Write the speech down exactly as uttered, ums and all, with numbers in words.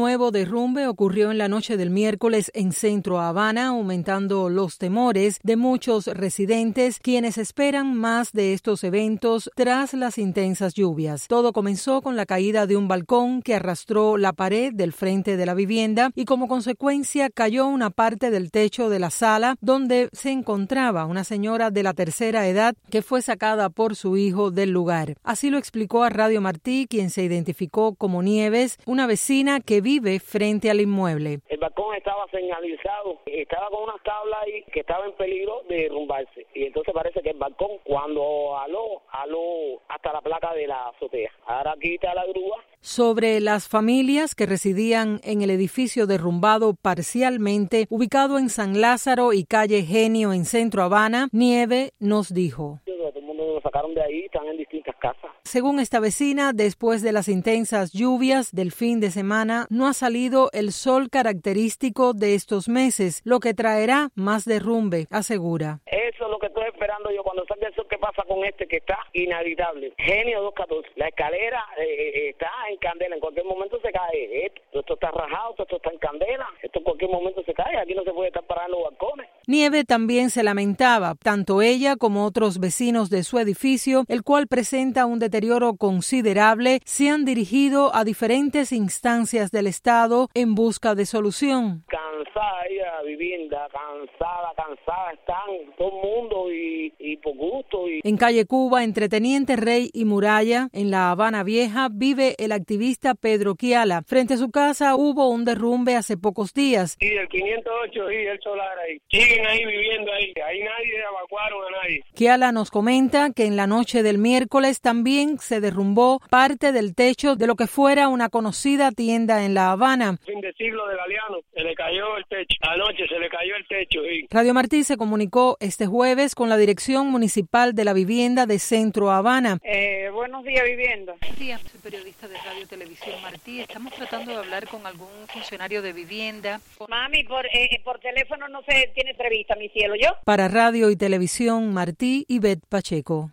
nuevo derrumbe ocurrió en la noche del miércoles en Centro Habana, aumentando los temores de muchos residentes, quienes esperan más de estos eventos tras las intensas lluvias. Todo comenzó con la caída de un balcón que arrastró la pared del frente de la vivienda y como consecuencia cayó una parte del techo de la sala donde se encontraba una señora de la tercera edad que fue sacada por su hijo del lugar. Así lo explicó a Radio Martí, quien se identificó como Nieves, una vecina que vive frente al inmueble. El balcón estaba señalizado, estaba con unas tablas ahí que estaba en peligro de derrumbarse. Y entonces parece que el balcón, cuando aló, aló hasta la placa de la azotea. Ahora aquí está la grúa. Sobre las familias que residían en el edificio derrumbado parcialmente, ubicado en San Lázaro y calle Genio en Centro Habana, Nieve nos dijo. Todo el mundo lo sacaron de ahí, están en distintas casas. Según esta vecina, después de las intensas lluvias del fin de semana, no ha salido el sol característico de estos meses, lo que traerá más derrumbe, asegura. Eso es lo que estoy esperando yo cuando salga el sol. ¿Qué pasa con este que está inhabitable? Genio dos catorce. La escalera eh, está en candela. En cualquier momento se cae. Esto, esto está rajado, esto está en candela. Esto en cualquier momento se cae. Aquí no se puede estar parando los balcones. Nieve también se lamentaba, tanto ella como otros vecinos de su edificio, el cual presenta un deterioro considerable, se han dirigido a diferentes instancias del Estado en busca de solución. Cansada ella la vivienda, cansada, cansada están todo el mundo y, y por gusto. Y... En calle Cuba, entre Teniente Rey y Muralla, en La Habana Vieja, vive el activista Pedro Kiala. Frente a su casa hubo un derrumbe hace pocos días. Y el quinientos ocho y el solar ahí. Siguen ahí viviendo ahí. Ahí nadie evacuaron a nadie. Kiala nos comenta que en la noche del miércoles también se derrumbó parte del techo de lo que fuera una conocida tienda en La Habana. Fin de siglo de Galeano, se le cayó el techo. Anoche se le cayó el techo. Sí. Radio Martí se comunicó este jueves con la Dirección Municipal de la Vivienda de Centro Habana. Eh, buenos días, Vivienda. Buenos días, soy periodista de Radio Televisión Martí. Estamos tratando de hablar con algún funcionario de vivienda. Mami, por, eh, por teléfono no se tiene entrevista, mi cielo, ¿yo? Para Radio y Televisión Martí, Ivette Pacheco.